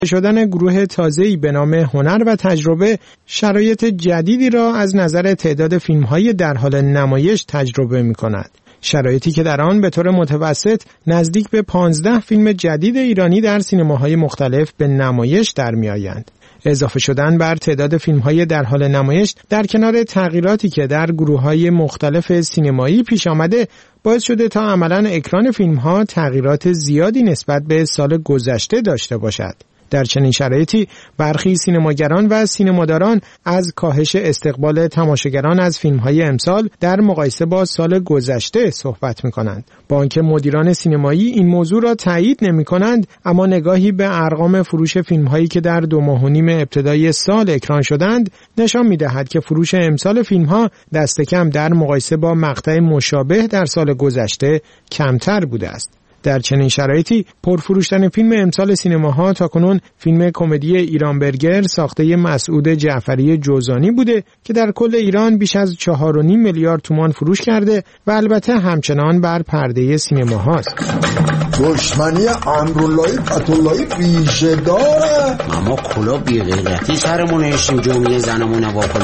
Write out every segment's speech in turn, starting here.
شدن گروه تازه‌ای به نام هنر و تجربه شرایط جدیدی را از نظر تعداد فیلم‌های در حال نمایش تجربه می‌کند. شرایطی که در آن به طور متوسط نزدیک به 15 فیلم جدید ایرانی در سینماهای مختلف به نمایش در می‌آیند. اضافه شدن بر تعداد فیلم‌های در حال نمایش در کنار تغییراتی که در گروه‌های مختلف سینمایی پیش آمده باعث شده تا عملاً اکران فیلم‌ها تغییرات زیادی نسبت به سال گذشته داشته باشد. در چنین شرایطی برخی سینماگران و سینماداران از کاهش استقبال تماشاگران از فیلم‌های امسال در مقایسه با سال گذشته صحبت می‌کنند. با آنکه مدیران سینمایی این موضوع را تایید نمی‌کنند، اما نگاهی به ارقام فروش فیلم‌هایی که در 2 ماه و نیم ابتدای سال اکران شدند نشان می‌دهد که فروش امسال فیلم‌ها دست کم در مقایسه با مقطع مشابه در سال گذشته کمتر بوده است. در چنین شرایطی پرفروشترین فیلم امسال سینماها تاکنون فیلم کمدی ایرانبرگر ساخته مسعود جعفری جوزانی بوده که در کل ایران بیش از 4.5 میلیارد تومان فروش کرده و البته همچنان بر پرده سینماهاست. دشمنی امراللهی فتح‌اللهی ریشه داره. اما کلا بی‌غیرتی سرمون نشیم جمعی زنمون واکنیم.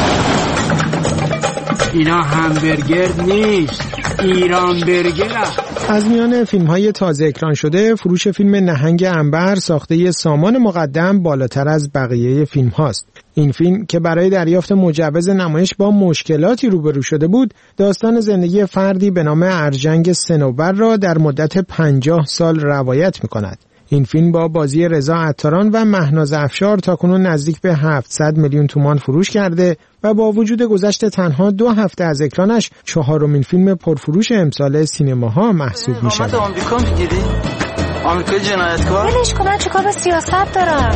اینا همبرگر نیست، ایرانبرگره. از میان فیلم‌های تازه اکران شده، فروش فیلم نهنگ عنبر ساخته سامان مقدم بالاتر از بقیه فیلم‌هاست. این فیلم که برای دریافت مجوز نمایش با مشکلاتی روبرو شده بود، داستان زندگی فردی به نام ارجنگ صنوبر را در مدت 50 سال روایت می‌کند. این فیلم با بازی رضا عطاران و مهناز افشار تاکنون نزدیک به 700 میلیون تومان فروش کرده و با وجود گذشت تنها 2 هفته از اکرانش 4مین فیلم پرفروش امسال سینماها محسوب می شود. آمریکا میگیری؟ آمریکای جنایتکار؟ ولش کن، من چیکار به سیاست دارم؟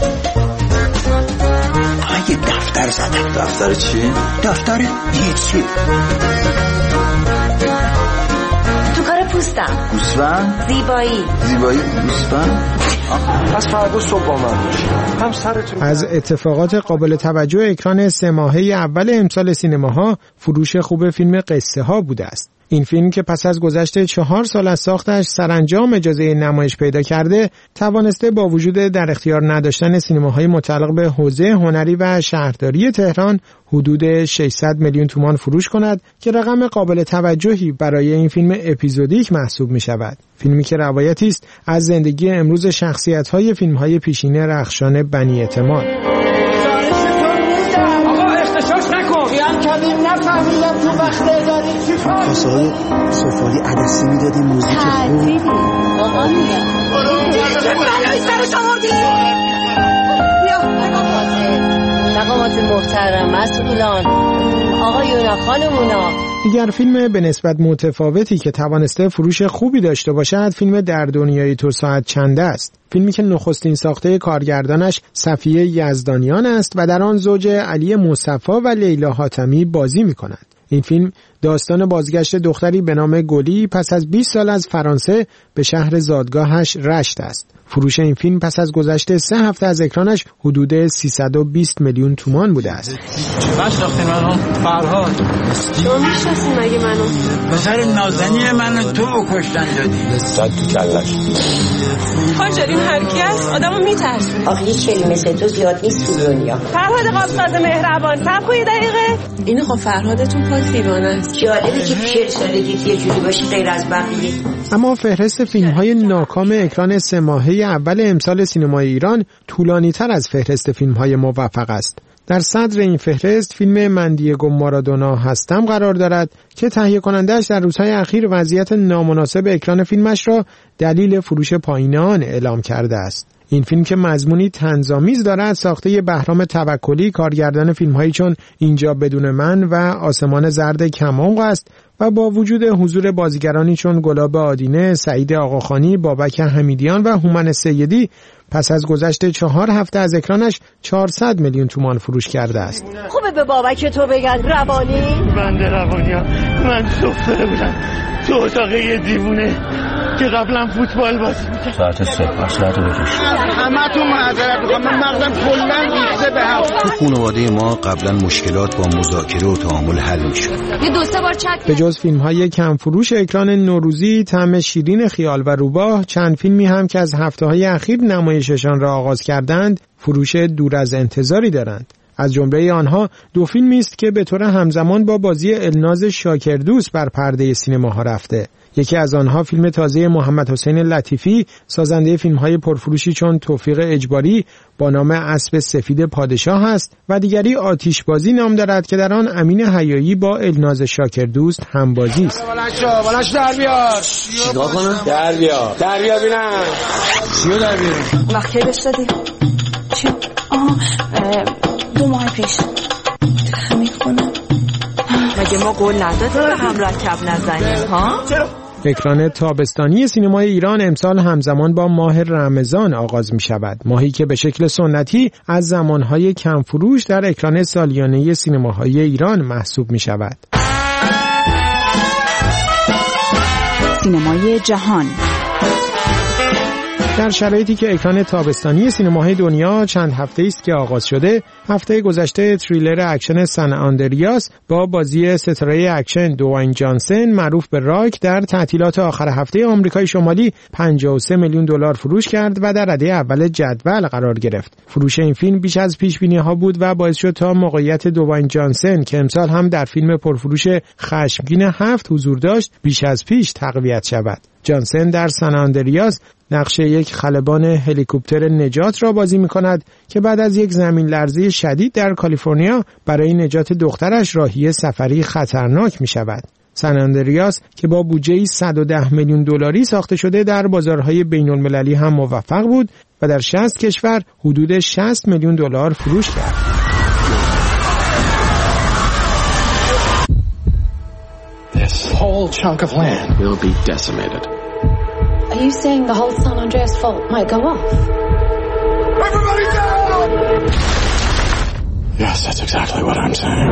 یه دفتر زدم. دفتر چی؟ دفتر هیچی. تو کار پوستم. گوسفند؟ زیبایی گوسفند؟ پس فردا صبح با من باشی. هم سرتون. از اتفاقات قابل توجه اکران 3 ماهه اول امسال سینماها فروش خوب فیلم قصه ها بوده است. این فیلم که پس از گذشت 4 سال از ساختش سرانجام اجازه نمایش پیدا کرده، توانسته با وجود در اختیار نداشتن سینماهای متعلق به حوزه هنری و شهرداری تهران حدود 600 میلیون تومان فروش کند که رقم قابل توجهی برای این فیلم اپیزودیک محسوب می شود. فیلمی که روایتی است از زندگی امروز شخصیت‌های فیلم‌های پیشین رخشان بنی اعتماد. نفهمیدم تو وقت داری چی کار کاسه‌های سفالی عدسی میدادی موزیک خوب آقا میگم چه بلایی سرش آوردی؟ مقامات محترم مسئولان آقایونا خانمونا. دیگر فیلم به نسبت متفاوتی که توانسته فروش خوبی داشته باشد فیلم در دنیای تو ساعت چند است. فیلمی که نخستین ساخته کارگردانش صفیه یزدانیان است و در آن زوج علی مصطفی و لیلا حاتمی بازی می‌کند. این فیلم داستان بازگشت دختری به نام گلی پس از 20 سال از فرانسه به شهر زادگاهش رشت است. فروش این فیلم پس از گذشت 3 هفته از اکرانش حدود 320 میلیون تومان بوده است. نشناختین منو؟ فرهاد. شما میشناسین مگه منو؟ پسر نازنین منو تو کشتن دادی. صد تو کلش. حاجرین هرکی هست آدمو میترسونه. آخه هیچ کلی مثل تو زیاد نیست تو دنیا. فرهاد قاسماز مهربان صبر یه دقیقه. اینو خب فرهادتون پاک دیوانه است. جالبه که 40 سالگی یه جوری باشی غیر از بقیه. اما فهرست فیلم‌های ناکام اکران 3 ماهه اول امسال سینمای ایران طولانی‌تر از فهرست فیلم‌های موفق است. در صدر این فهرست فیلم من دیگو مارادونا هستم قرار دارد که تهیه کننده‌اش در روزهای اخیر وضعیت نامناسب اکران فیلمش را دلیل فروش پایین آن اعلام کرده است. این فیلم که مضمونی طنزآمیز دارد ساخته بهرام توکلی کارگردان فیلم‌هایی چون اینجا بدون من و آسمان زرد کم‌عمق است و با وجود حضور بازیگرانی چون گلاب آدینه، سعید آقاخانی، بابک حمیدیان و هومن سیدی پس از گذشت 4 هفته از اکرانش 400 میلیون تومان فروش کرده است. خوبه به بابک تو بگن روانی؟ بنده روانیم. من سفره بودم تو اتاق یه دیوونه که قبلا فوتبال بازی می‌کرد. ساعت 3 مصلحتو بکش. همتون معذرت می‌خوام، من مغزم کلاً ریخته به هم. تو خانواده ما قبلا مشکلات با مذاکره و تعامل حل می‌شد. یه 2-3 بار چت به جز فیلم‌های کمفروش اکران نوروزی، طعم شیرین خیال و روباه، چند فیلمی هم که از هفته‌های اخیر نمایششان را آغاز کردند، فروش دور از انتظاری دارند. از جمله آنها 2 فیلمی است که به طور همزمان با بازی الناز شاکردوست بر پرده سینماها رفته. یکی از آنها فیلم تازه محمد حسین لطیفی، سازنده فیلم‌های پرفروشی چون توفیق اجباری، با نام اسب سفید پادشاه است و دیگری آتشبازی نام دارد که در آن امین حیایی با الناز شاکردوست همبازی است. بالش در بیار. چیکار کنم؟ در بیار ببینم. چیو در بیارم؟ وقتی بهش دادی؟ چی؟ 2 ماه پیش. میخونم. مگه ما قول ندادیم به هم رکب نزنیم ها؟ اکران تابستانی سینمای ایران امسال همزمان با ماه رمضان آغاز می شود. ماهی که به شکل سنتی از زمانهای کمفروش در اکران سالیانه سینماهای ایران محسوب می شود. سینمای جهان در شرایطی که اکران تابستانی سینماهای دنیا چند هفته است که آغاز شده، هفته گذشته تریلر اکشن سن آندریاس با بازی ستاره اکشن دوواین جانسن معروف به راک در تعطیلات آخر هفته آمریکای شمالی 53 میلیون دلار فروش کرد و در رده اول جدول قرار گرفت. فروش این فیلم بیش از پیش‌بینی‌ها بود و باعث شد تا موقعیت دوواین جانسن که امسال هم در فیلم پرفروش خشمگین 7 حضور داشت، بیش از پیش تقویت شود. جانسن در سن آندریاس نقش یک خلبان هلیکوپتر نجات را بازی می کند که بعد از یک زمین لرزه شدید در کالیفرنیا برای نجات دخترش راهی سفری خطرناک می شود. سن آندریاس که با بودجه‌ای 110 میلیون دلاری ساخته شده در بازارهای بین‌المللی هم موفق بود و در 60 کشور حدود 60 میلیون دلار فروش کرد. This whole chunk of land will be decimated. Are you saying the whole San Andreas fault might go off? Everybody down! Yes, that's exactly what I'm saying.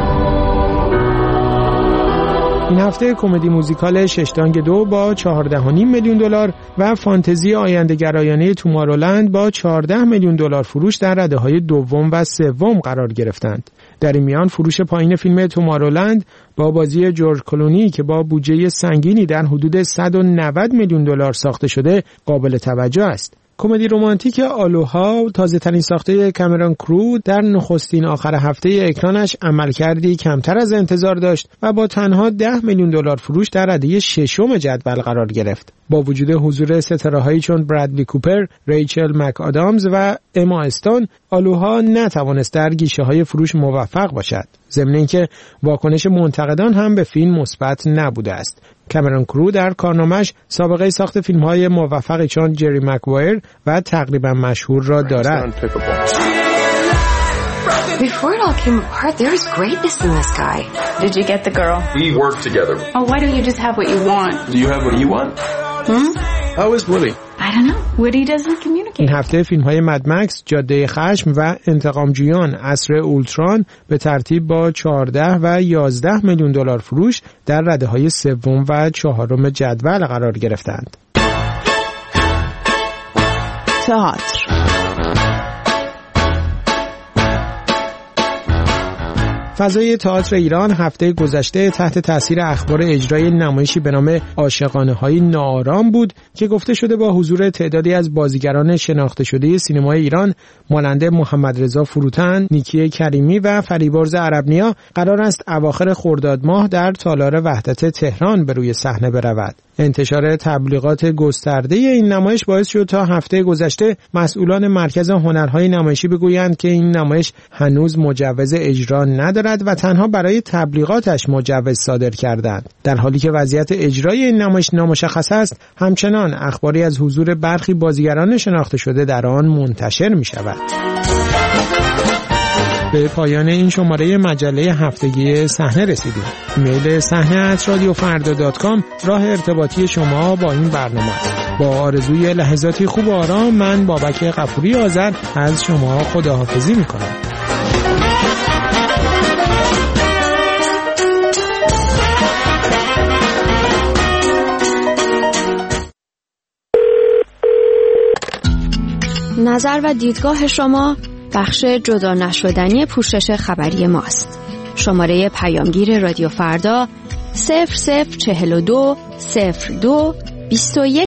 این هفته کمدی موزیکال ششتانگ 2 با 14.5 میلیون دلار و فانتزی آینده‌گرایانه تومارولند با 14 میلیون دلار فروش در رده‌های دوم و سوم قرار گرفتند. در این میان فروش پایین فیلم تومارولند با بازی جورج کلونی که با بودجه سنگینی در حدود 190 میلیون دلار ساخته شده قابل توجه است. کمدی رمانتیک آلوها، تازه‌ترین ساخته کامرون کرو، در نخستین آخر هفته اکرانش عملکردی کمتر از انتظار داشت و با تنها 10 میلیون دلار فروش در رده ششم جدول قرار گرفت. با وجود حضور ستاره‌هایی چون برادلی کوپر، ریچل مک آدامز و اما استون، آلوها نتوانست در گیشه‌های فروش موفق باشد. ضمن اینکه واکنش منتقدان هم به فیلم مثبت نبوده است. کامرون کرو در کارنامه‌اش سابقه ساخت فیلم‌های موفقی چون جری مکوایر و تقریبا مشهور را دارد. Before it all came apart, there was greatness in this guy. Did you get the girl? We work together. Oh, why don't you just have what you want? Do you have what you want? How is Woody? I don't know. Woody doesn't communicate. این هفته فیلم‌های مد مکس، جاده خشم و انتقامجویان عصر اولتران به ترتیب با 14 و 11 میلیون دلار فروش در رده‌های سوم و چهارم جدول قرار گرفتند. تئاتر فضای تئاتر ایران هفته گذشته تحت تاثیر اخبار اجرای نمایشی به نام عاشقانه‌های ناآرام بود که گفته شده با حضور تعدادی از بازیگران شناخته شده سینمای ایران مانند محمد رضا فروتن، نیکی کریمی و فریبرز عربنیا قرار است اواخر خرداد ماه در تالار وحدت تهران به روی صحنه برود. انتشار تبلیغات گسترده این نمایش باعث شد تا هفته گذشته مسئولان مرکز هنرهای نمایشی بگویند که این نمایش هنوز مجوز اجرا ندارد و تنها برای تبلیغاتش مجوز صادر کردند. در حالی که وضعیت اجرای این نمایش نامشخص است، همچنان اخباری از حضور برخی بازیگران شناخته شده در آن منتشر می شود. به پایان این شماره مجله هفتگی صحنه رسیدیم. ایمیل صحنه@radiofarda.com راه ارتباطی شما با این برنامه. با آرزوی لحظاتی خوب و آرام، من بابک غفوری آذر از شما خداحافظی می‌کنم. نظر و دیدگاه شما بخش جدا نشدنی پوشش خبری ماست. شماره پیامگیر رادیو فردا 0042 02 21